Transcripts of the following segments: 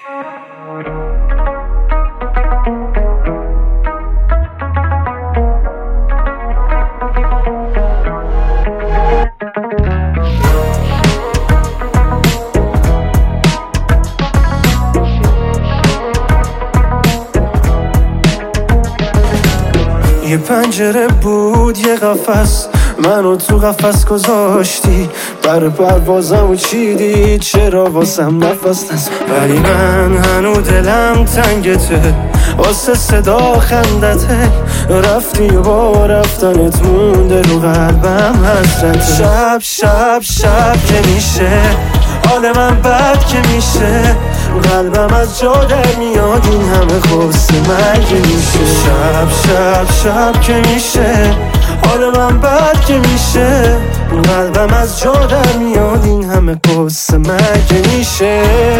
یه پنجره بود یه قفس، منو تو قفس گذاشتی، بر پروازمو چیدی، چرا واسم نفس نزد؟ ولی من هنو دلم تنگته واسه صدا خندته، رفتی و با رفتنت مونده رو قلبم حسرته. شب شب شب که میشه حال من بد که میشه، قلبم از جا در میاد، این همه خواست مرگ میشه. شب شب شب که میشه حال من بد که میشه، قلبم از جا در میاد، این همه خواست مرگ میشه.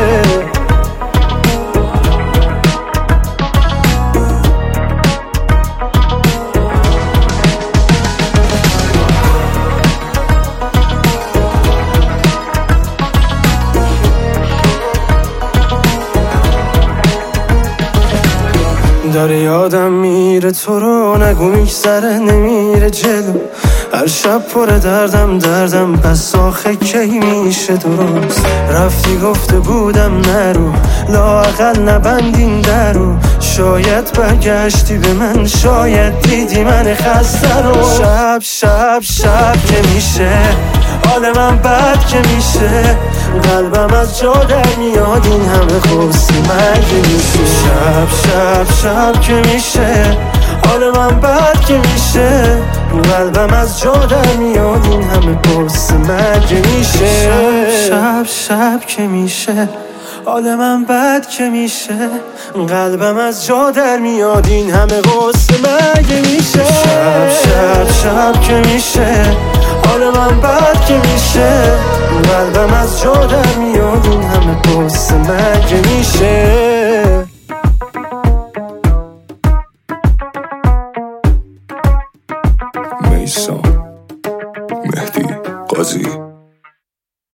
داره یادم میره تو رو نگو میگذره نمیره جلو، هر شب پر دردم پس آخه کی میشه درست؟ رفتی گفته بودم نرو، لااقل نبندین درو، شاید برگشتی به من، شاید دیدی من خسته رو. شب شب شب که میشه حال من بد که میشه، قلبم از جا در میاد، این همه خواست مرگ میشه. شب شب شب که میشه حال من بد که میشه، قلبم از جا در میاد، این همه خواست مرگ میشه. شب شب که میشه حال من بد که میشه، قلبم از جا در میاد، این همه خواست مرگ میشه. شب شب شب که میشه حال من بد که میشه، قلبم از جا در میاد، این همه خواست مرگ میشه. میثم مهدی قاضی